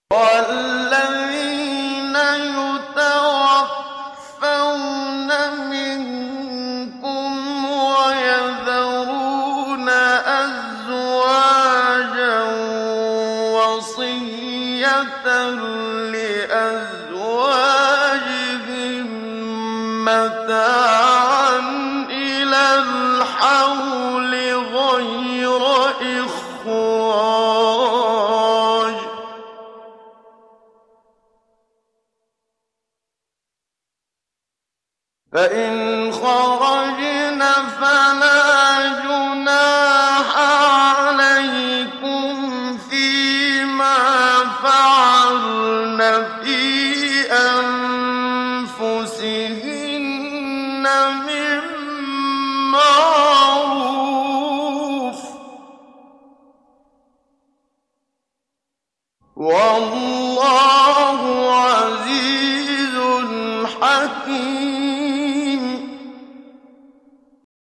وَالَّذِينَ يُتَوَفَّوْنَ مِنكُمْ وَيَذَرُونَ أَزْوَاجًا وَصِيَّةً لِّأَزْوَاجِهِم مَّتَاعًا إِلَى الْحَوْلِ غَيْرَ إخْرَاجٍ ۚ فَإِنْ خَرَجْنَ فَلَا جُنَاحَ عَلَيْكُمْ فِيمَا فَعَلْنَ فِي أَنفُسِهِنَّ مِن مَّعْرُوفٍ ۗ وَاللَّهُ عَزِيزٌ حَكِيمٌ.